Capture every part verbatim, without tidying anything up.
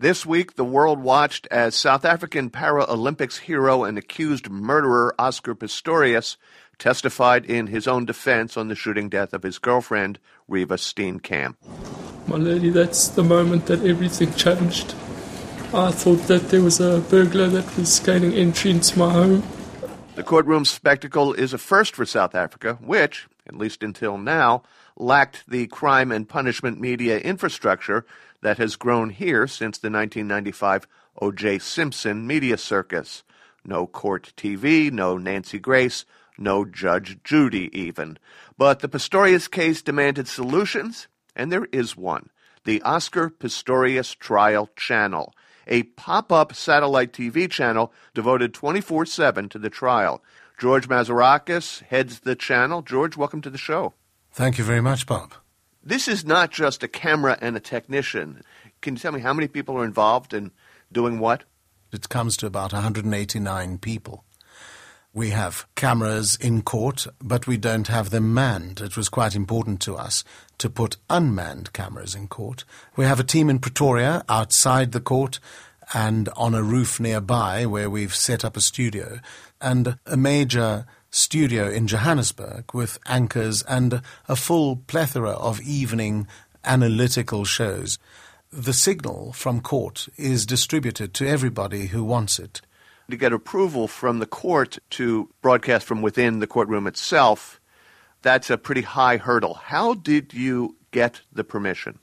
This week, the world watched as South African Paralympics hero and accused murderer Oscar Pistorius testified in his own defense on the shooting death of his girlfriend, Reeva Steenkamp. My lady, that's the moment that everything changed. I thought that there was a burglar that was gaining entry into my home. The courtroom spectacle is a first for South Africa, which, at least until now, lacked the crime and punishment media infrastructure that has grown here since the nineteen ninety-five O J Simpson media circus. No court T V, no Nancy Grace, no Judge Judy even. But the Pistorius case demanded solutions, and there is one. The Oscar Pistorius Trial Channel, a pop-up satellite T V channel devoted twenty-four seven to the trial. George Mazarakis heads the channel. George, welcome to the show. Thank you very much, Bob. This is not just a camera and a technician. Can you tell me how many people are involved in doing what? It comes to about one hundred eighty-nine people. We have cameras in court, but we don't have them manned. It was quite important to us to put unmanned cameras in court. We have a team in Pretoria outside the court and on a roof nearby where we've set up a studio, and a major studio in Johannesburg with anchors and a full plethora of evening analytical shows. The signal from court is distributed to everybody who wants it. To get approval from the court to broadcast from within the courtroom itself, that's a pretty high hurdle. How did you get the permission?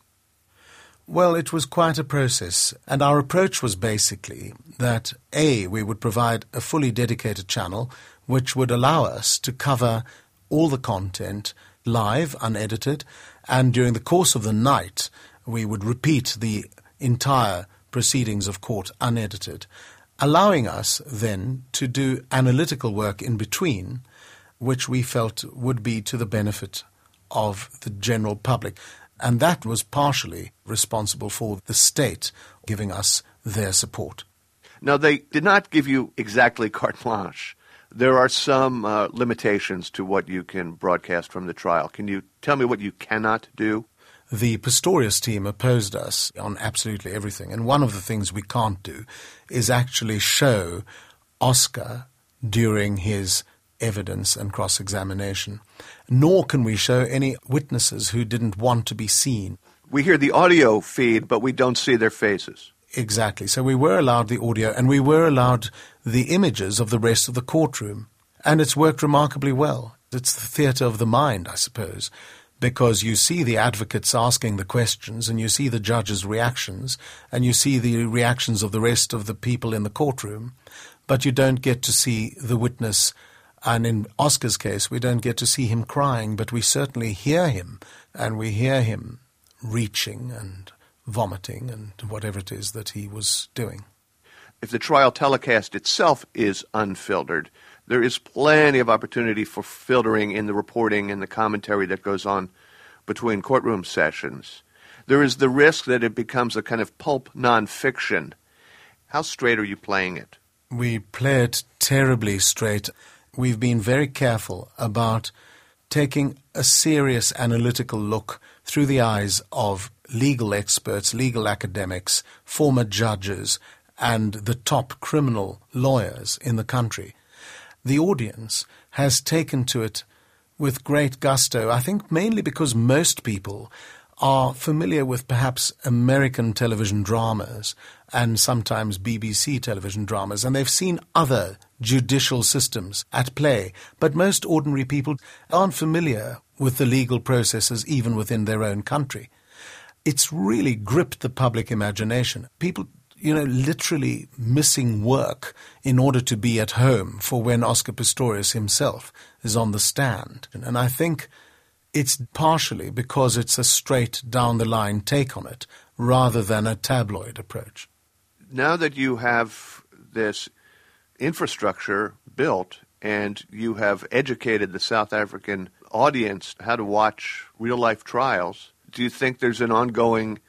Well, it was quite a process, and our approach was basically that, A, we would provide a fully dedicated channel which would allow us to cover all the content live, unedited, and during the course of the night we would repeat the entire proceedings of court unedited, allowing us then to do analytical work in between, which we felt would be to the benefit of the general public. And that was partially responsible for the state giving us their support. Now, they did not give you exactly carte blanche. There are some uh, limitations to what you can broadcast from the trial. Can you tell me what you cannot do? The Pistorius team opposed us on absolutely everything. And one of the things we can't do is actually show Oscar during his evidence and cross-examination. Nor can we show any witnesses who didn't want to be seen. We hear the audio feed, but we don't see their faces. Exactly. So we were allowed the audio, and we were allowed the images of the rest of the courtroom. And it's worked remarkably well. It's the theatre of the mind, I suppose, because you see the advocates asking the questions, and you see the judges' reactions, and you see the reactions of the rest of the people in the courtroom, but you don't get to see the witness. And in Oscar's case, we don't get to see him crying, but we certainly hear him, and we hear him reaching and vomiting and whatever it is that he was doing. If the trial telecast itself is unfiltered, there is plenty of opportunity for filtering in the reporting and the commentary that goes on between courtroom sessions. There is the risk that it becomes a kind of pulp nonfiction. How straight are you playing it? We play it terribly straight. We've been very careful about taking a serious analytical look through the eyes of legal experts, legal academics, former judges, and the top criminal lawyers in the country. The audience has taken to it with great gusto, I think mainly because most people are familiar with perhaps American television dramas and sometimes B B C television dramas, and they've seen other judicial systems at play. But most ordinary people aren't familiar with the legal processes even within their own country. It's really gripped the public imagination. People, you know, literally missing work in order to be at home for when Oscar Pistorius himself is on the stand. And I think it's partially because it's a straight down-the-line take on it rather than a tabloid approach. Now that you have this infrastructure built and you have educated the South African audience how to watch real-life trials, do you think there's an ongoing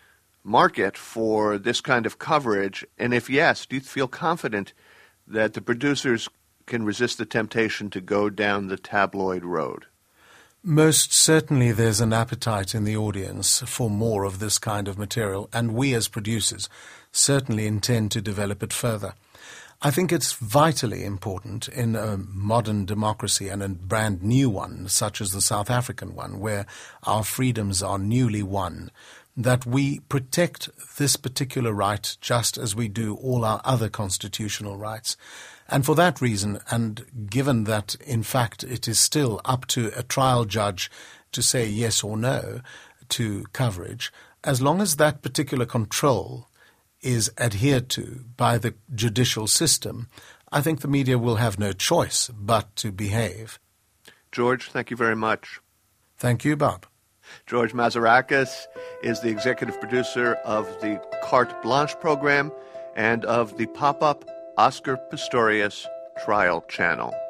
market for this kind of coverage? And if yes, do you feel confident that the producers can resist the temptation to go down the tabloid road? Most certainly there's an appetite in the audience for more of this kind of material, and we as producers certainly intend to develop it further. I think it's vitally important in a modern democracy and a brand new one, such as the South African one, where our freedoms are newly won, that we protect this particular right just as we do all our other constitutional rights. And for that reason, and given that, in fact, it is still up to a trial judge to say yes or no to coverage, as long as that particular control is adhered to by the judicial system, I think the media will have no choice but to behave. George, thank you very much. Thank you, Bob. George Mazarakis is the executive producer of the Carte Blanche program and of the pop-up Oscar Pistorius Trial Channel.